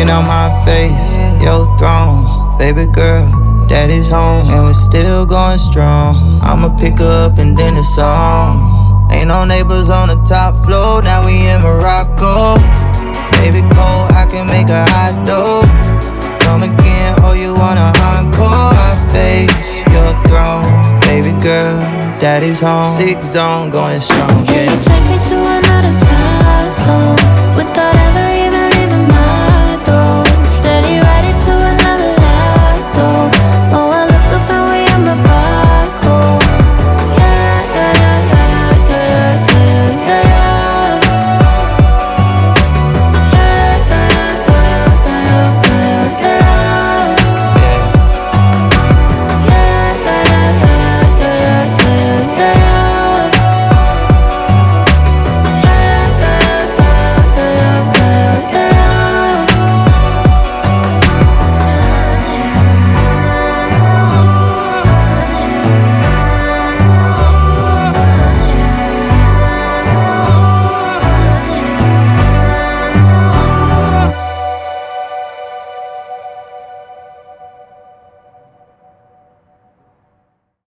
looking on my face, your throne, baby girl. Daddy's home and we're still going strong. I'ma pick her up and then it's on. Ain't no neighbors on the top floor, now we in Morocco. Baby cold, I can make a hot dough. Come again, oh you wanna encore? My face, your throne, baby girl. Daddy's home, 6 zone going strong, yeah.